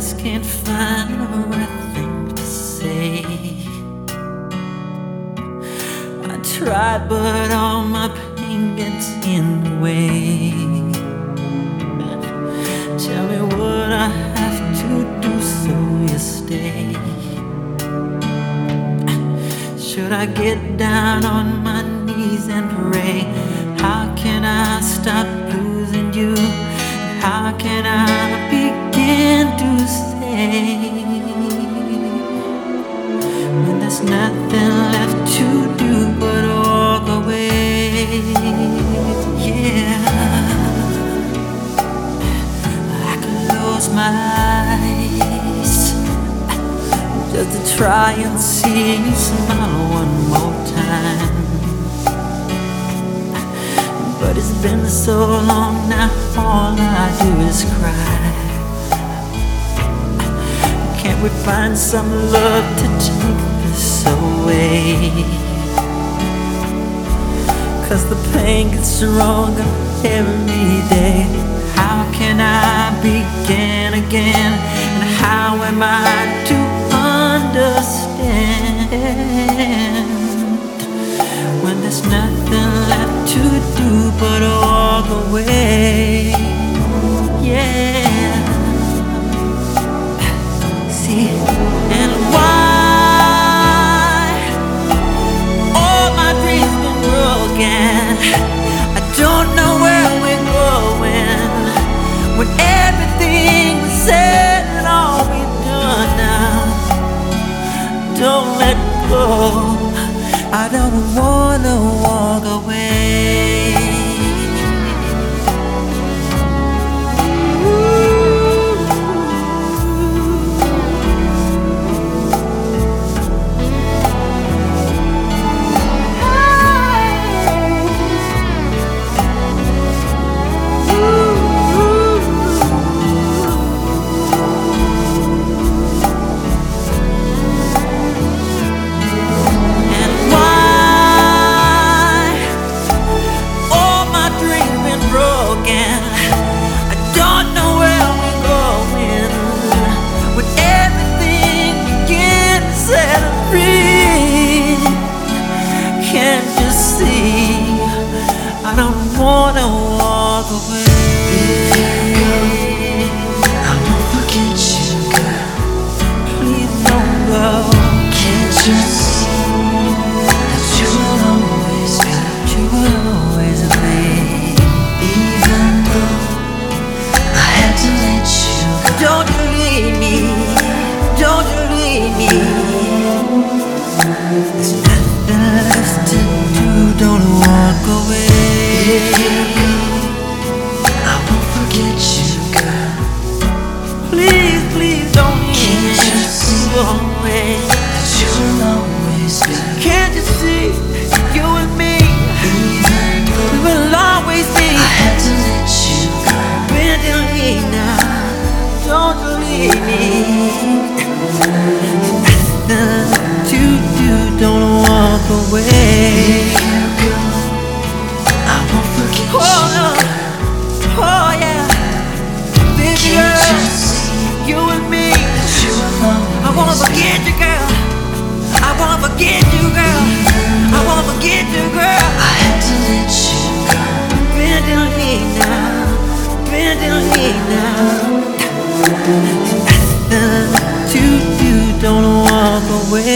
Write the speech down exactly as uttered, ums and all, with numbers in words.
just can't find the right thing to say. I tried, but all my pain gets in the way. Tell me what I have to do so you stay. Should I get down on my knees and pray? How can I stop losing you? How can I begin to say when there's nothing left to do but walk away? Yeah, I could close my eyes just to try and see you smile one more time. But it's been so long now, all I do is cry. Can't we find some love to take this away? Cause the pain gets stronger every day. How can I begin again? And how am I to understand when there's nothing left to do but walk away? Yeah. See, and why all my dreams been broken? I don't know where we're going when everything was said and all we've done now. Don't let go, I don't wanna walk away. I don't wanna walk away. I won't forget you, girl. Please don't go. Can't you see that you will always be, You will always be. even though I had to let you go. Don't you leave me. Don't you leave me. There's nothing left to do. Don't walk away. I won't forget you, girl. Please, please don't leave Can't you me. see Away. that you will always be, Can't you see you and me? even We though will always be. I had to let you go. Bend and lean now. Don't you leave me. Nothing to do. Don't walk away. I won't forget Oh you, no. girl. Oh yeah. Baby Can't you girl, see you and me. that you will always I wanna forget you, girl. I wanna forget you, girl. I wanna forget you, girl. I had to let you go. Bend and lean now. Bend and lean now. Nothing to do. Don't walk away.